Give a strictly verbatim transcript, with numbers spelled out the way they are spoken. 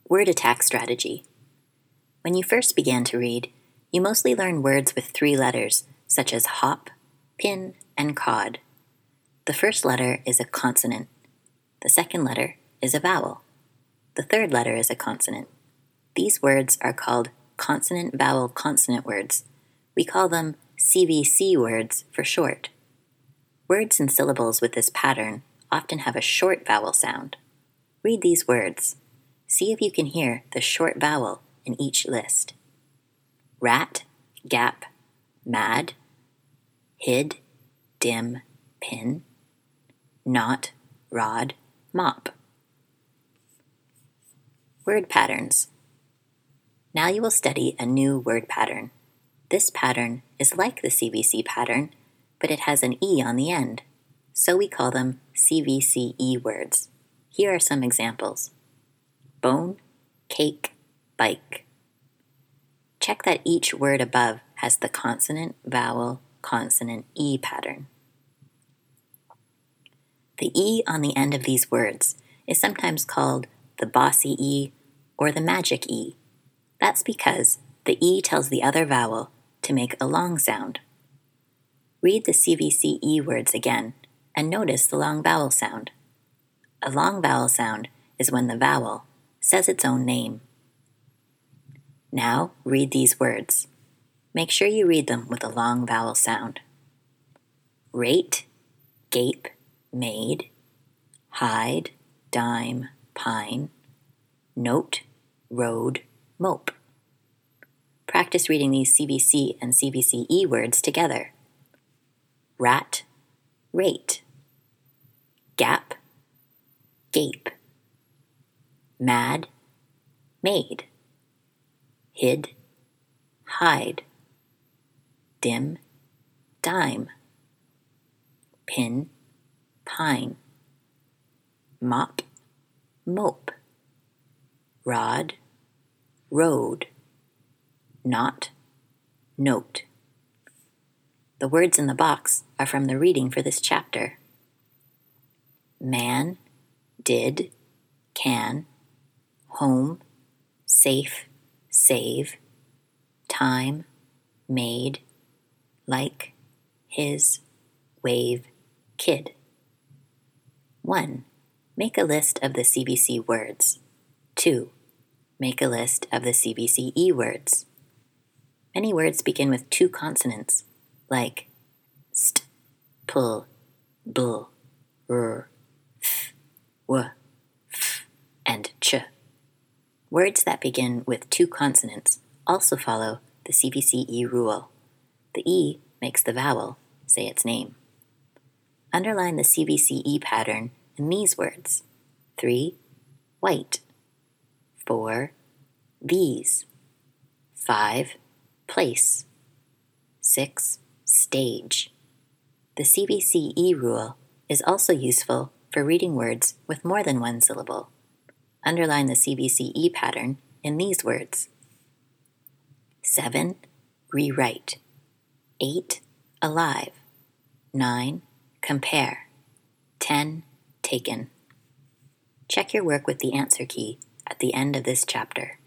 Word attack strategy. When you first began to read, you mostly learned words with three letters, such as hop, pin, and cod. The first letter is a consonant. The second letter is a vowel. The third letter is a consonant. These words are called consonant-vowel-consonant words. We call them C V C words for short. Words and syllables with this pattern often have a short vowel sound. Read these words. See if you can hear the short vowel in each list. Rat, gap, mad, hid, dim, pin, knot, rod, mop. Word patterns. Now you will study a new word pattern. This pattern is like the C V C pattern, but it has an E on the end, so we call them C V C E words. Here are some examples. Bone, cake, bike. Check that each word above has the consonant, vowel, consonant, E pattern. The E on the end of these words is sometimes called the bossy E or the magic E. That's because the E tells the other vowel to make a long sound. Read the C V C E words again and notice the long vowel sound. A long vowel sound is when the vowel says its own name. Now read these words. Make sure you read them with a long vowel sound. Rate, gape, made, hide, dime, pine, note, road, mope. Practice reading these C V C and C V C E words together. Rat, rate. Gap, gape. Mad, made. Hid, hide. Dim, dime. Pin, pine. Mop, mope. Rod, road. Knot, note. The words in the box are from the reading for this chapter. Man, did, can, home, safe, save, time, made, like, his, wave, kid. one. Make a list of the C V C words. two. Make a list of the C V C E words. Many words begin with two consonants, like st, pull, bull, r, f, w, f, and ch. Words that begin with two consonants also follow the C V C E rule. The E makes the vowel say its name. Underline the C V C E pattern in these words. three. White. four. These. five. Place. six. Stage. The C V C E rule is also useful for reading words with more than one syllable. Underline the C V C E pattern in these words. seven. Rewrite. eight. Alive. nine. Compare. ten. Taken. Check your work with the answer key at the end of this chapter.